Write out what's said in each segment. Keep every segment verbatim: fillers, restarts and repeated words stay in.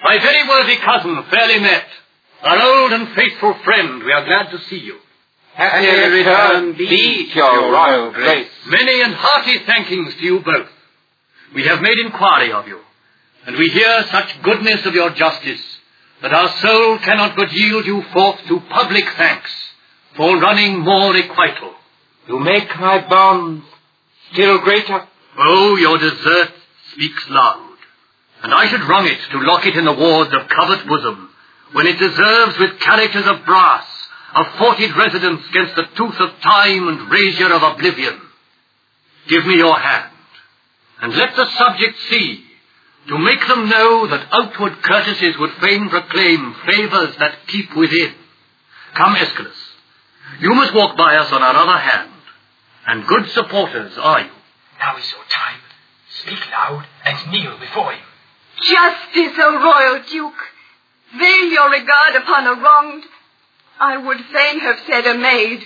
My very worthy cousin, fairly met. Our old and faithful friend, we are glad to see you. Happy return be to your royal grace. Many and hearty thankings to you both. We have made inquiry of you, and we hear such goodness of your justice that our soul cannot but yield you forth to public thanks for running more requital. You make my bonds still greater. Oh, your desert speaks loud, and I should wrong it to lock it in the wards of covert bosom, when it deserves with characters of brass a fortied residence against the tooth of time and razor of oblivion. Give me your hand, and let the subject see, to make them know that outward courtesies would fain proclaim favours that keep within. Come, Aeschylus, you must walk by us on our other hand, and good supporters are you. Now is your time. Speak loud and kneel before him. Justice, O royal duke, veil your regard upon a wronged. I would fain have said a maid.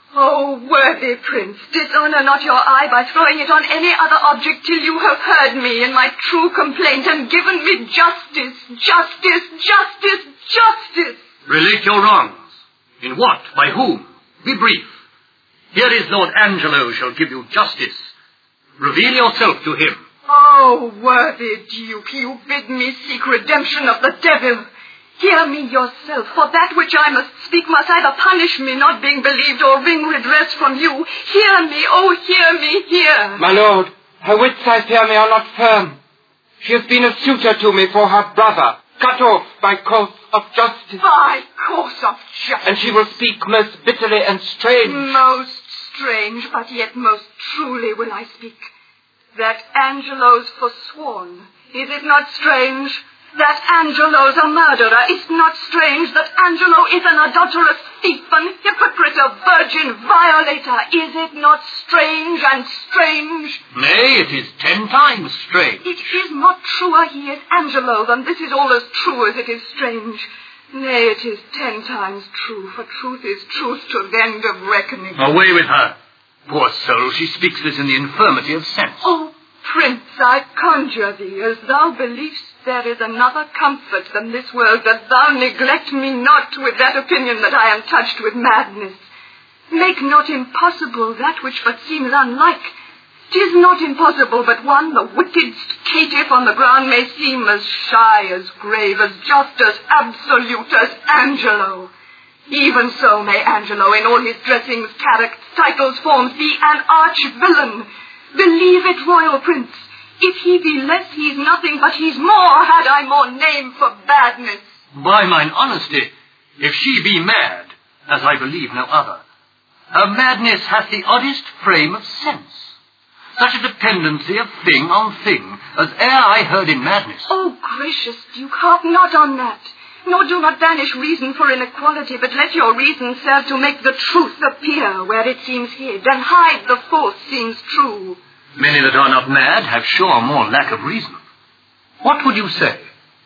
O worthy prince, dishonour not your eye by throwing it on any other object till you have heard me in my true complaint and given me justice, justice, justice, justice. Relate your wrongs. In what? By whom? Be brief. Here is Lord Angelo shall give you justice. Reveal yourself to him. Oh, worthy duke, you bid me seek redemption of the devil. Hear me yourself, for that which I must speak must either punish me not being believed or wring redress from you. Hear me, oh, hear me, hear. My lord, her wits, I fear me, are not firm. She has been a suitor to me for her brother, cut off by course of justice. By course of justice. And she will speak most bitterly and strange. Most strange, but yet most truly will I speak. That Angelo's forsworn, is it not strange? That Angelo's a murderer, is it not strange? That Angelo is an adulterous thief, an hypocrite, a virgin violator, is it not strange and strange? Nay, it is ten times strange. It is not truer he is Angelo than this is all as true as it is strange. Nay, it is ten times true, for truth is truth to the end of reckoning. Away with her. Poor soul, she speaks this in the infirmity of sense. Oh, prince, I conjure thee, as thou believest there is another comfort than this world, that thou neglect me not with that opinion that I am touched with madness. Make not impossible that which but seems unlike. 'Tis not impossible, but one, the wickedest caitiff on the ground, may seem as shy, as grave, as just, as absolute as Angelo. Even so may Angelo, in all his dressings, characters, titles, forms, be an arch-villain. Believe it, royal prince. If he be less, he's nothing, but he's more, had I more name for badness. By mine honesty, if she be mad, as I believe no other, her madness hath the oddest frame of sense. Such a dependency of thing on thing, as e'er I heard in madness. Oh, gracious Duke, harp not on that. Nor do not banish reason for inequality, but let your reason serve to make the truth appear where it seems hid, and hide the false seems true. Many that are not mad have sure more lack of reason. What would you say?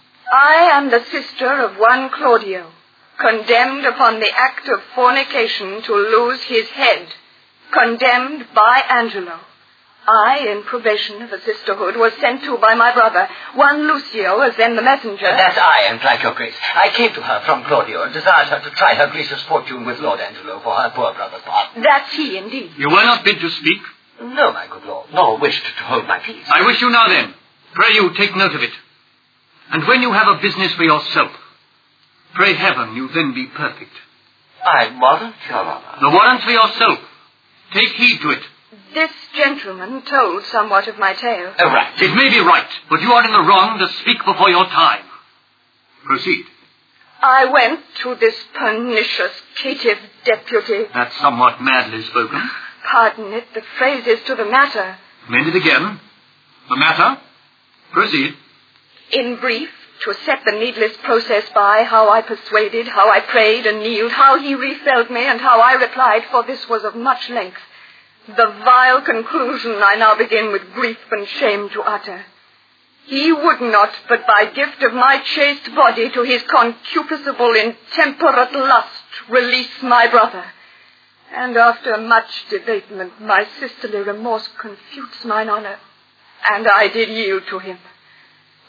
I am the sister of one Claudio, condemned upon the act of fornication to lose his head, condemned by Angelo. I, in probation of a sisterhood, was sent to by my brother, one Lucio, as then the messenger. That I am, like your grace. I came to her from Claudio and desired her to try her gracious fortune with Lord Angelo for her poor brother's part. That's he, indeed. You were not bid to speak? No, my good lord, nor wished to hold my peace. I wish you now then. Pray you take note of it. And when you have a business for yourself, pray heaven you then be perfect. I warrant, your honor. The warrant for yourself. Take heed to it. This gentleman told somewhat of my tale. Oh, right. It may be right, but you are in the wrong to speak before your time. Proceed. I went to this pernicious caitiff deputy. That's somewhat madly spoken. Pardon it, the phrase is to the matter. Mend it again. The matter? Proceed. In brief, to set the needless process by, how I persuaded, how I prayed and kneeled, how he refelled me, and how I replied, for this was of much length. The vile conclusion I now begin with grief and shame to utter. He would not, but by gift of my chaste body to his concupiscible intemperate lust, release my brother. And after much debatement, my sisterly remorse confutes mine honor, and I did yield to him.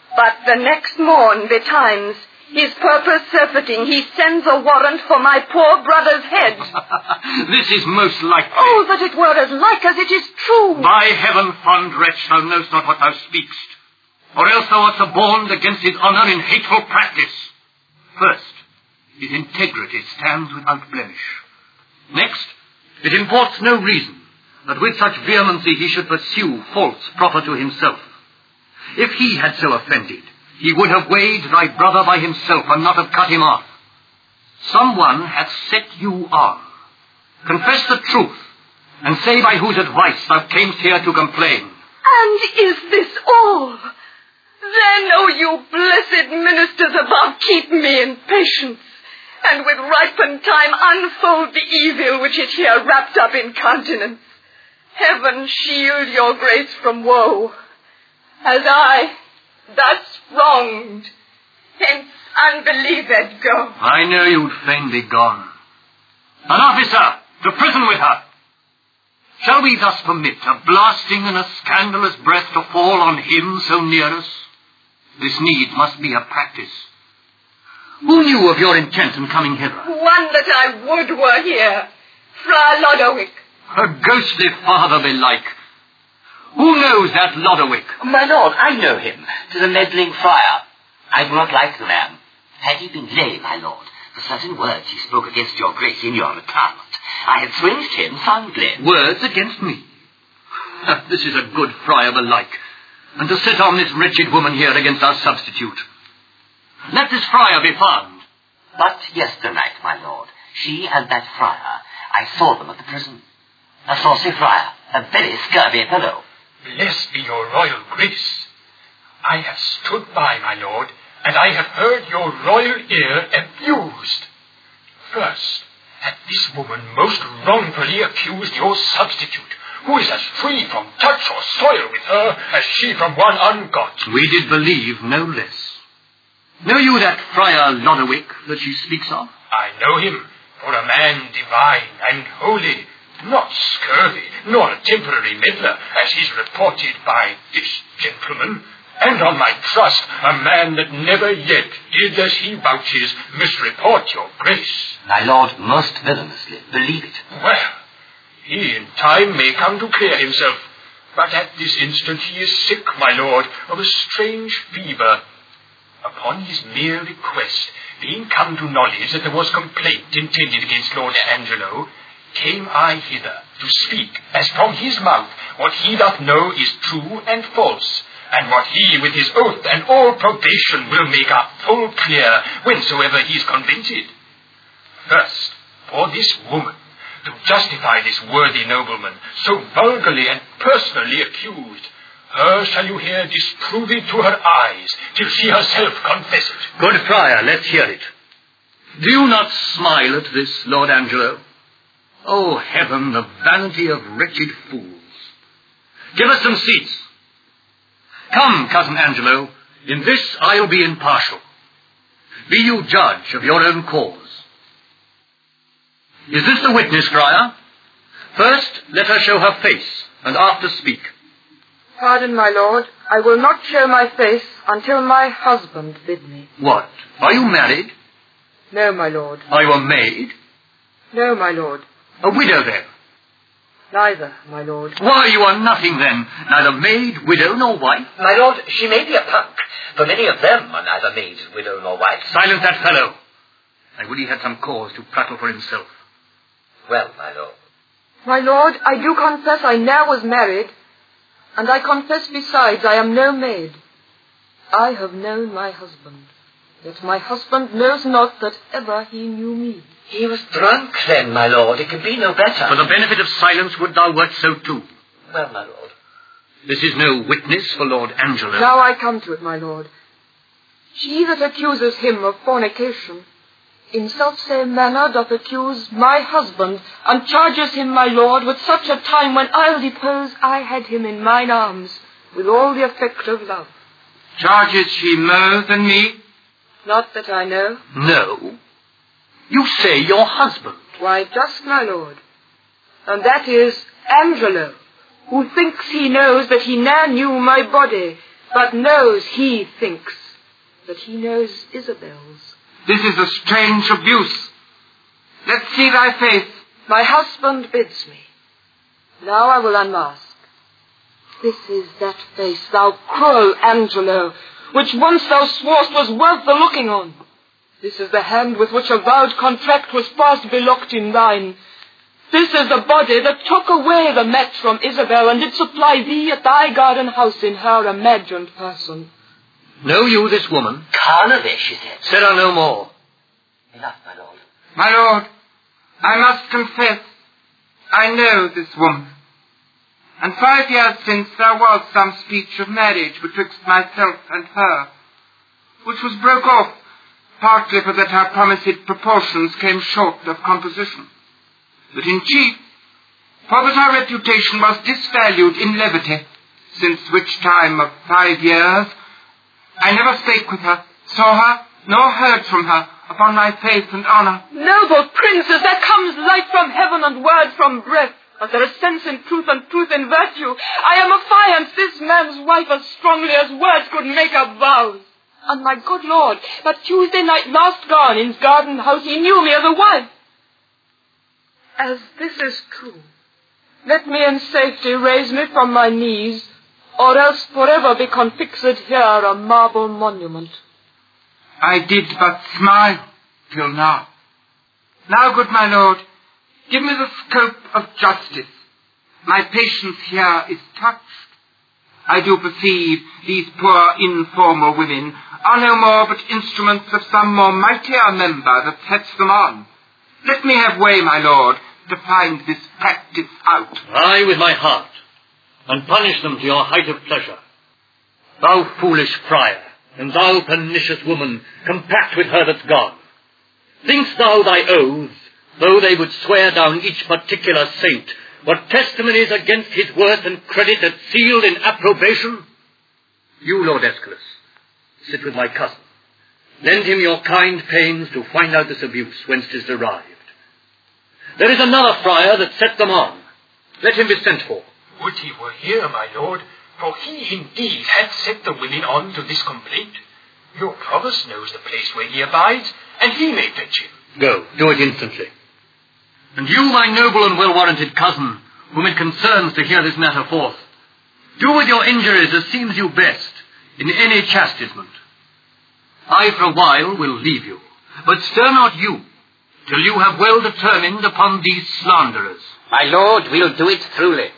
But the next morn betimes, his purpose surfeiting, he sends a warrant for my poor brother's head. This is most likely. Oh, that it were as like as it is true. By heaven, fond wretch, thou knowest not what thou speakst, or else thou art suborned against his honour in hateful practice. First, his integrity stands without blemish. Next, it imports no reason that with such vehemency he should pursue faults proper to himself. If he had so offended, he would have weighed thy brother by himself and not have cut him off. Someone hath set you on. Confess the truth, and say by whose advice thou camest here to complain. And is this all? Then, O you blessed ministers above, keep me in patience, and with ripened time unfold the evil which is here wrapped up in countenance. Heaven shield your grace from woe, as I, thus wronged, hence unbelieved go. I know you'd fain be gone. An officer, to prison with her. Shall we thus permit a blasting and a scandalous breath to fall on him so near us? This needs must be a practice. Who knew of your intent in coming hither? One that I would were here, Friar Lodowick. A ghostly father belike. Who knows that Lodowick? My lord, I know him. 'Tis a meddling friar. I do not like the man. Had he been lay, my lord, for certain words he spoke against your grace in your retirement, I had swinged him soundly. Words against me? This is a good friar belike, and to sit on this wretched woman here against our substitute. Let this friar be found. But yesternight, my lord, she and that friar, I saw them at the prison. A saucy friar, a very scurvy fellow. Blessed be your royal grace. I have stood by, my lord, and I have heard your royal ear abused. First, that this woman most wrongfully accused your substitute, who is as free from touch or soil with her as she from one ungot. We did believe no less. Know you that Friar Lodowick that she speaks of? I know him for a man divine and holy, not scurvy, nor a temporary meddler, as is reported by this gentleman, and on my trust, a man that never yet did as he vouches misreport your grace. My lord, most villainously, believe it. Well, he in time may come to clear himself, but at this instant he is sick, my lord, of a strange fever. Upon his mere request, being come to knowledge that there was complaint intended against Lord Angelo, came I hither to speak, as from his mouth, what he doth know is true and false, and what he with his oath and all probation will make up full clear whensoever he is convinced. First, for this woman, to justify this worthy nobleman, so vulgarly and personally accused, her shall you hear disprove it to her eyes, till she herself confess it. Good friar, let's hear it. Do you not smile at this, Lord Angelo? Oh, heaven, the vanity of wretched fools. Give us some seats. Come, cousin Angelo, in this I'll be impartial. Be you judge of your own cause. Is this the witness, friar? First, let her show her face, and after speak. Pardon, my lord, I will not show my face until my husband bid me. What? Are you married? No, my lord. Are you a maid? No, my lord. A widow, then? Neither, my lord. Why, you are nothing, then. Neither maid, widow, nor wife. My lord, she may be a punk, for many of them are neither maid, widow, nor wife. Silence that fellow. I would he had some cause to prattle for himself. Well, my lord. My lord, I do confess I ne'er was married, and I confess besides I am no maid. I have known my husband, yet my husband knows not that ever he knew me. He was drunk then, my lord. It could be no better. For the benefit of silence, would thou wert so too? Well, my lord. This is no witness for Lord Angelo. Now I come to it, my lord. She that accuses him of fornication, in self-same manner doth accuse my husband, and charges him, my lord, with such a time when I'll depose I had him in mine arms, with all the effect of love. Charges she more than me? Not that I know. No. You say your husband. Why, just my lord. And that is Angelo, who thinks he knows that he ne'er knew my body, but knows he thinks that he knows Isabel's. This is a strange abuse. Let's see thy face. My husband bids me. Now I will unmask. This is that face, thou cruel Angelo, which once thou sworest was worth the looking on. This is the hand with which a vowed contract was fast belocked in thine. This is the body that took away the match from Isabel and did supply thee at thy garden house in her imagined person. Know you this woman? Carnaby, she said. Said I no more. Enough, my lord. My lord, I must confess, I know this woman. And five years since there was some speech of marriage betwixt myself and her, which was broke off, partly for that her promised proportions came short of composition, but in chief, for that her reputation was disvalued in levity, since which time of five years I never spake with her, saw her, nor heard from her, upon my faith and honour. Noble princes, there comes light from heaven and word from breath. As there is sense in truth and truth in virtue, I am affianced this man's wife as strongly as words could make a vows. And my good lord, but Tuesday night last gone in's garden house, he knew me as a wife. As this is true, let me in safety raise me from my knees, or else forever be confixed here a marble monument. I did but smile till now. Now, good my lord, give me the scope of justice. My patience here is touched. I do perceive these poor informal women are no more but instruments of some more mightier member that sets them on. Let me have way, my lord, to find this practice out. I with my heart, and punish them to your height of pleasure. Thou foolish friar, and thou pernicious woman, compact with her that's gone. Think'st thou thy oaths, though they would swear down each particular saint, were testimonies against his worth and credit that sealed in approbation? You, Lord Aeschylus, sit with my cousin. Lend him your kind pains to find out this abuse, whence 'tis derived. There is another friar that set them on. Let him be sent for. Would he were here, my lord, for he indeed had set the women on to this complaint. Your provost knows the place where he abides, and he may fetch him. Go, do it instantly. And you, my noble and well-warranted cousin, whom it concerns to hear this matter forth, do with your injuries as seems you best, in any chastisement. I for a while will leave you, but stir not you, till you have well determined upon these slanderers. My lord, we'll do it truly.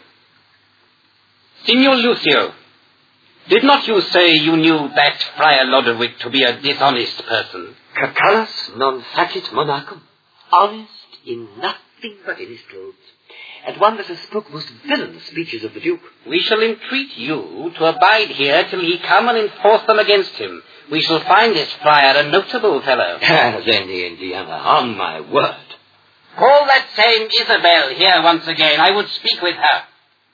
Signor Lucio, did not you say you knew that Friar Lodowick to be a dishonest person? Catullus non facit monachum. Honest in nothing but in his clothes. And one that has spoke most villainous speeches of the Duke. We shall entreat you to abide here till he come and enforce them against him. We shall find this friar a notable fellow. Then, Indiana, on my word. Call that same Isabel here once again. I would speak with her.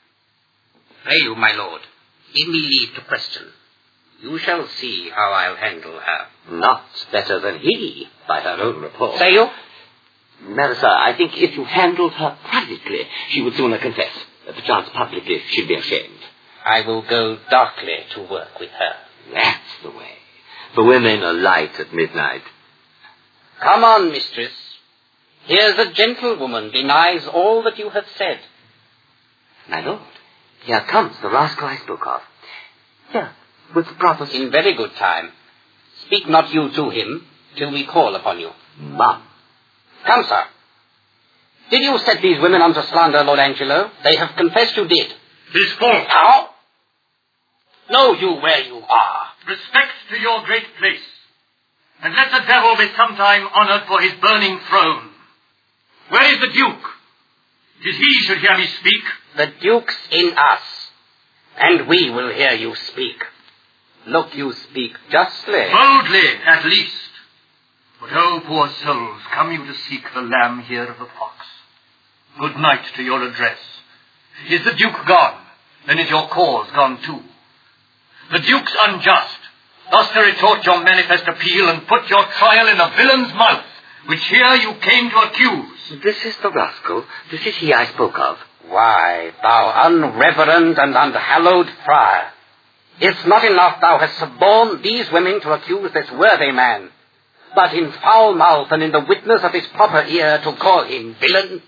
Pray you, my lord, give me leave to question. You shall see how I'll handle her. Not better than he, by her own report. Say you? Marissa, I think if you handled her privately, she would sooner confess. Perchance publicly she'd be ashamed. I will go darkly to work with her. That's the way. For women are light at midnight. Come on, mistress. Here's a gentlewoman denies all that you have said. My lord, here comes the rascal I spoke of. Here, with the prophet. In very good time. Speak not you to him till we call upon you. Mum. Come, sir. Did you set these women on to slander, Lord Angelo? They have confessed you did. Tis false. How? Know you where you are. Respect to your great place, and let the devil be sometime honoured for his burning throne. Where is the Duke? 'Tis he should hear me speak. The Duke's in us, and we will hear you speak. Look, you speak justly. Boldly, at least. But, oh, poor souls, come you to seek the lamb here of the fox? Good night to your address. Is the Duke gone? Then is your cause gone too. The Duke's unjust, thus to retort your manifest appeal and put your trial in a villain's mouth, which here you came to accuse. This is the rascal. This is he I spoke of. Why, thou unreverend and unhallowed friar, It's not enough thou hast suborned these women to accuse this worthy man, but in foul mouth and in the witness of his proper ear to call him villain,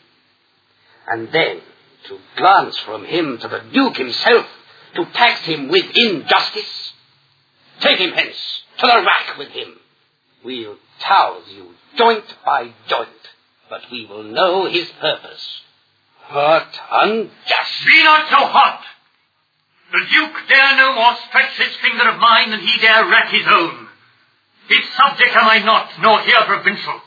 and then to glance from him to the Duke himself, to tax him with injustice. Take him hence, to the rack with him. We'll touse you joint by joint, but we will know his purpose. What unjust! Be not so hot! The Duke dare no more stretch his finger of mine than he dare rack his own. His subject am I not, nor here provincial.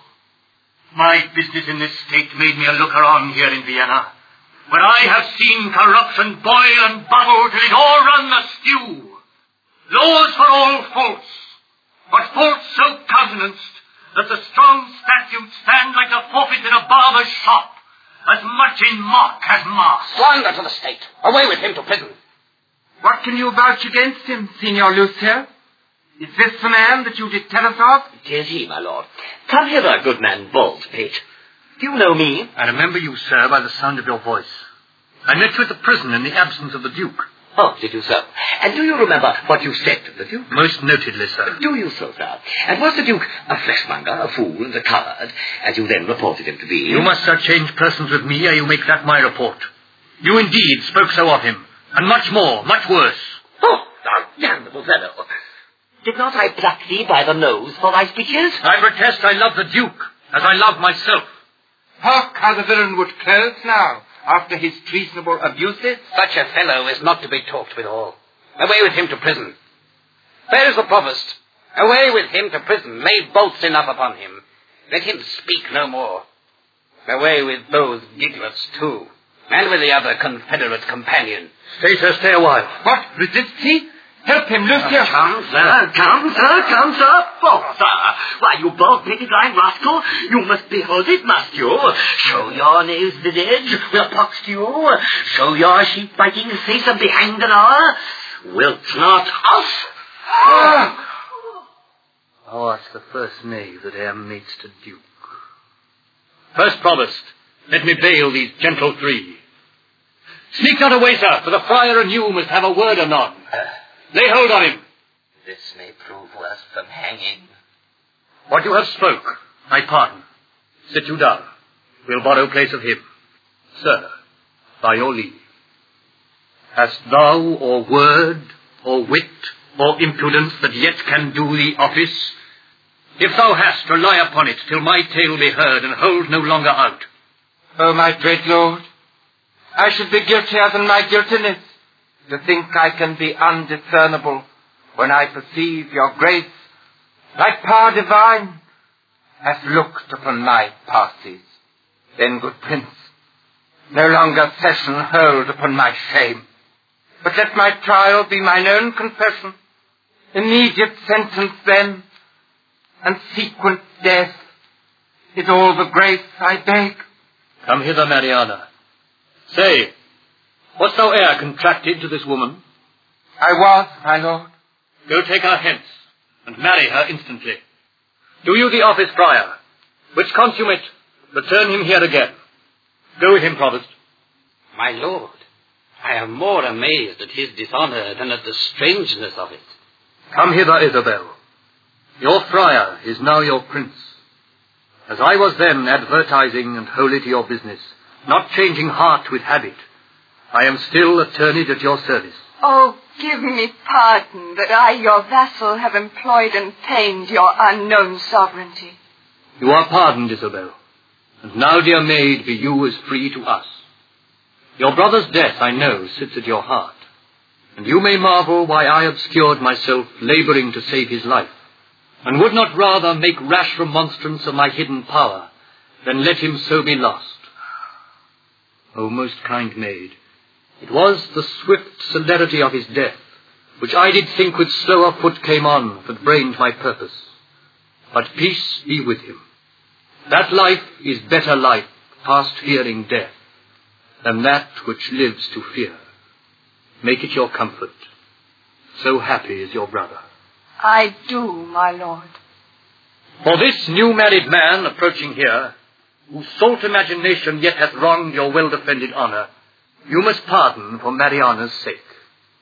My business in this state made me a looker-on here in Vienna, where I have seen corruption boil and bubble till it all run a stew. Laws for all faults, but faults so countenanced that the strong statutes stand like the forfeit in a barber's shop, as much in mock as mask. Slander to the state. Away with him to prison. What can you vouch against him, Signor Lucia? Is this the man that you did tell us of? It is he, my lord. Come hither, good man Baldpate. Do you know me? I remember you, sir, by the sound of your voice. I met you at the prison in the absence of the Duke. Oh, did you so? And do you remember what you said to the Duke? Most notedly, sir. Do you so, sir? And was the Duke a fleshmonger, a fool, and a coward, as you then reported him to be? You must, sir, change persons with me, ere you make that my report. You indeed spoke so of him, and much more, much worse. Oh, thou damnable fellow! Did not I pluck thee by the nose for thy speeches? I protest I love the Duke, as I love myself. Hark how the villain would close now, after his treasonable abuses. Such a fellow is not to be talked withal. Away with him to prison. Where is the provost? Away with him to prison. Lay bolts enough upon him. Let him speak no more. Away with those giglets too, and with the other confederate companion. Stay, sir, stay a while. What, resists he? Help him, Lucia. Uh, come, sir, come, sir, come, sir. Oh, sir, why, you bald-pated lying rascal, you must behold it, must you? Show your nose visage, we'll pox to you. Show your sheep-biting face and be hanged and all. Wilt not us? Ah. Thou art the first knave that e'er mates to Duke. First provost, let me bail these gentle three. Sneak not away, sir, for the friar and you must have a word anon. Uh. Lay hold on him. This may prove worse than hanging. What you have spoke, I pardon. Sit you down. We'll borrow place of him. Sir, by your leave. Hast thou or word, or wit, or impudence that yet can do the office? If thou hast, rely upon it till my tale be heard and hold no longer out. Oh, my great lord, I should be guiltier than my guiltiness. To think I can be undiscernible when I perceive your grace, like power divine, hath looked upon my passes. Then, good prince, no longer session hold upon my shame, but let my trial be mine own confession, immediate sentence then, and sequent death is all the grace I beg. Come hither, Mariana. Say, wast thou e'er contracted to this woman? I was, my lord. Go take her hence, and marry her instantly. Do you the office prior, which consummate, return him here again. Go with him, provost. My lord, I am more amazed at his dishonour than at the strangeness of it. Come hither, Isabel. Your friar is now your prince. As I was then advertising and wholly to your business, not changing heart with habit, I am still attorneyed at your service. Oh, give me pardon that I, your vassal, have employed and pained your unknown sovereignty. You are pardoned, Isabel. And now, dear maid, be you as free to us. Your brother's death, I know, sits at your heart. And you may marvel why I obscured myself, labouring to save his life, and would not rather make rash remonstrance of my hidden power, than let him so be lost. O most kind maid, it was the swift celerity of his death, which I did think with slower foot came on, that brained my purpose. But peace be with him. That life is better life, past fearing death, than that which lives to fear. Make it your comfort. So happy is your brother. I do, my lord. For this new-married man approaching here, whose salt imagination yet hath wronged your well-defended honour, you must pardon for Mariana's sake.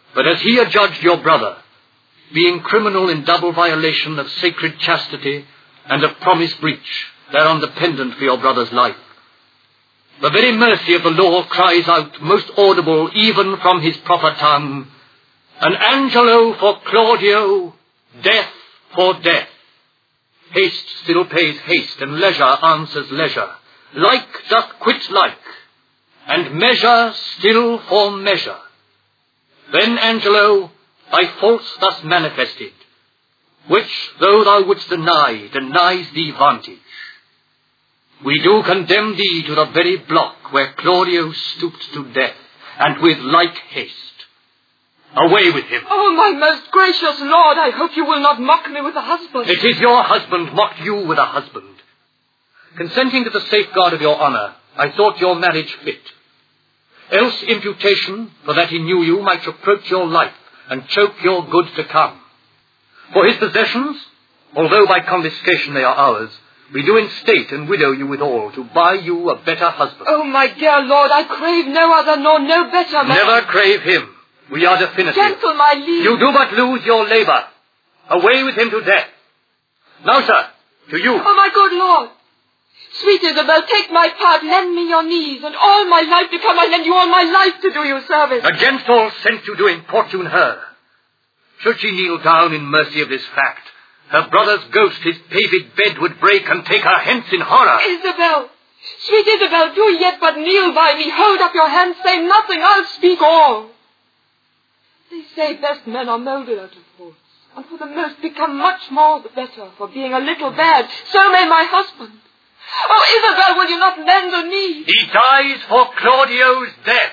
But as he adjudged your brother, being criminal in double violation of sacred chastity and of promise breach, thereon dependent for your brother's life, the very mercy of the law cries out most audible even from his proper tongue, an Angelo for Claudio, death for death. Haste still pays haste, and leisure answers leisure. Like doth quit like, and measure still for measure. Then, Angelo, thy faults thus manifested, which, though thou wouldst deny, denies thee vantage. We do condemn thee to the very block where Claudio stooped to death, and with like haste. Away with him. Oh, my most gracious lord, I hope you will not mock me with a husband. It is your husband mocked you with a husband. Consenting to the safeguard of your honour, I thought your marriage fit. Else imputation, for that he knew you, might reproach your life, and choke your good to come. For his possessions, although by confiscation they are ours, we do instate and widow you withal, to buy you a better husband. Oh, my dear lord, I crave no other nor no better man. Never crave him. We are definitive. Gentle, my liege. You do but lose your labour. Away with him to death. Now, sir, to you. Oh, my good lord. Sweet Isabel, take my part, lend me your knees, and all my life to come I lend you all my life to do you service. Against all sent you do importune her. Should she kneel down in mercy of this fact, her brother's ghost his paved bed would break and take her hence in horror. Isabel, sweet Isabel, do yet but kneel by me, hold up your hands, say nothing, I'll speak all. They say best men are moulded out of faults, and for the most become much more the better for being a little bad. So may my husband. Oh, Isabel, will you not lend a knee? He dies for Claudio's death.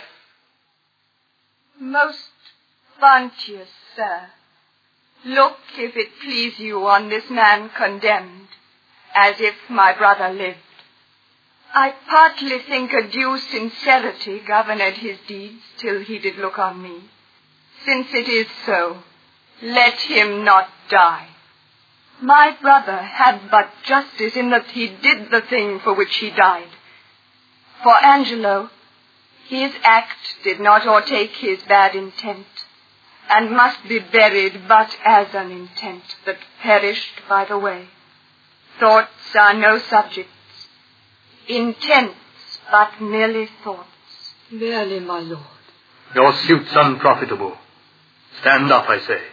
Most bounteous sir, look, if it please you, on this man condemned, as if my brother lived. I partly think a due sincerity governed his deeds till he did look on me. Since it is so, let him not die. My brother had but justice in that he did the thing for which he died. For Angelo, his act did not o'ertake his bad intent, and must be buried but as an intent that perished by the way. Thoughts are no subjects, intents but merely thoughts. Merely, my lord. Your suit's unprofitable. Stand up, I say.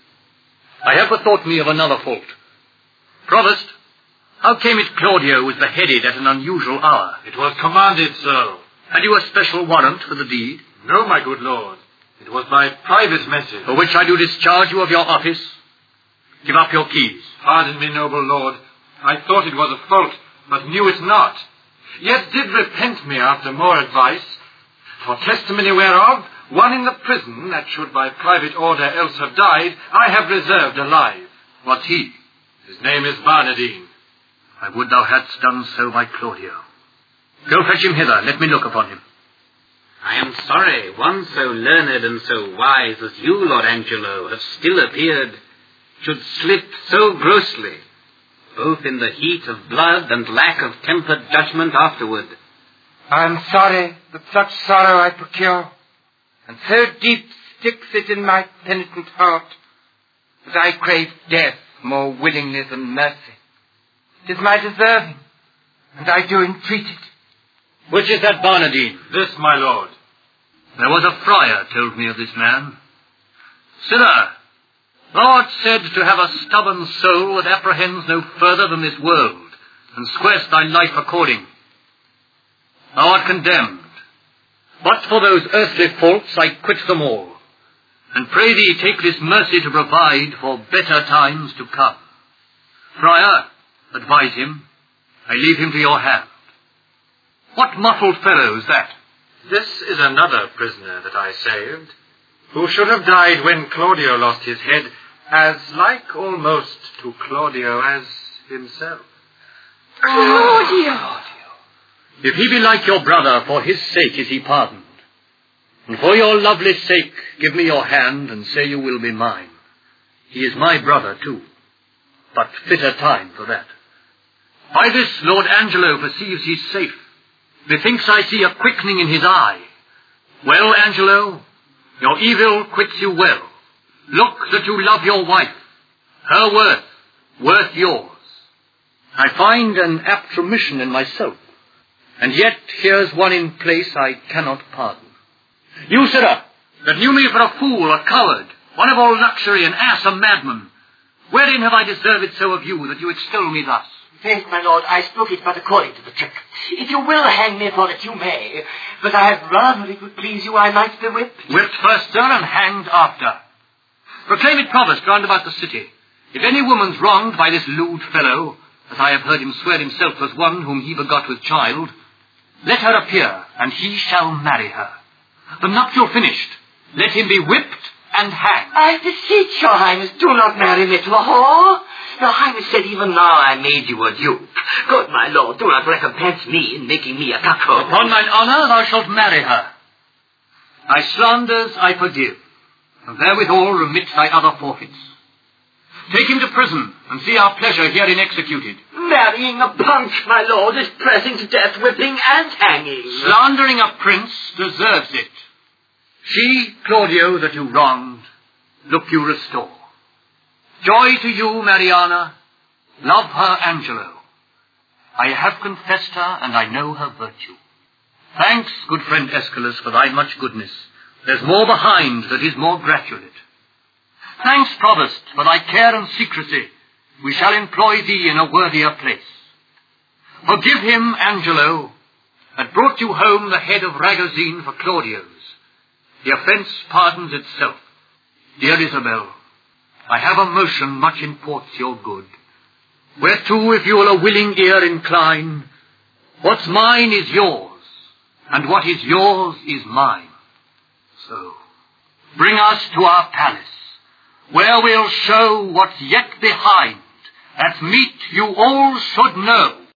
I have bethought me of another fault. Provost, how came it Claudio was beheaded at an unusual hour? It was commanded so. Had you a special warrant for the deed? No, my good lord. It was by private message. For which I do discharge you of your office. Give up your keys. Pardon me, noble lord. I thought it was a fault, but knew it not. Yet did repent me after more advice. For testimony whereof, one in the prison, that should by private order else have died, I have reserved alive. What's he? His name is Barnardine. I would thou hadst done so by Claudio. Go fetch him hither, let me look upon him. I am sorry one so learned and so wise as you, Lord Angelo, have still appeared, should slip so grossly, both in the heat of blood and lack of tempered judgment afterward. I am sorry that such sorrow I procure, and so deep sticks it in my penitent heart, that I crave death more willingly than mercy. It is my deserving, and I do entreat it. Which is that Barnardine? This, my lord. There was a friar told me of this man. Sinner, thou art said to have a stubborn soul that apprehends no further than this world, and squarest thy life according. Thou art condemned. But for those earthly faults I quit them all, and pray thee take this mercy to provide for better times to come. Friar, advise him. I leave him to your hand. What muffled fellow is that? This is another prisoner that I saved, who should have died when Claudio lost his head, as like almost to Claudio as himself. Claudio! If he be like your brother, for his sake is he pardoned. And for your lovely sake, give me your hand, and say you will be mine. He is my brother, too, but fitter time for that. By this Lord Angelo perceives he's safe. Methinks I see a quickening in his eye. Well, Angelo, Your evil quits you well. Look that you love your wife. Her worth, worth yours. I find an apt remission in myself. And yet here's one in place I cannot pardon. You, sirrah, that knew me for a fool, a coward, one of all luxury, an ass, a madman, wherein have I deserved so of you that you extol me thus? Faith, my lord, I spoke it but according to the trick. If you will hang me upon it, you may. But I had rather it would please you I might be whipped. Whipped first, sir, and hanged after. Proclaim it provost round about the city. If any woman's wronged by this lewd fellow, as I have heard him swear himself was one whom he begot with child, let her appear, and he shall marry her. The nuptial finished, let him be whipped and hanged. I beseech your highness, do not marry me to a whore. Your highness said even now I made you a duke. Good my lord, do not recompense me in making me a cuckold. Upon mine honour thou shalt marry her. Thy slanders I forgive, and therewithal remit thy other forfeits. Take him to prison, and see our pleasure herein executed. Marrying a punk, my lord, is pressing to death, whipping and hanging. Slandering a prince deserves it. She, Claudio, that you wronged, look you restore. Joy to you, Mariana. Love her, Angelo. I have confessed her, and I know her virtue. Thanks, good friend Aeschylus, for thy much goodness. There's more behind that is more gratulate. Thanks, provost, for thy care and secrecy. We shall employ thee in a worthier place. Forgive him, Angelo, that brought you home the head of Ragozine for Claudio's. The offence pardons itself. Dear Isabel, I have a motion much imports your good. Whereto, if you will a willing ear incline, what's mine is yours, and what is yours is mine. So, bring us to our palace, where we'll show what's yet behind, that meet you all should know.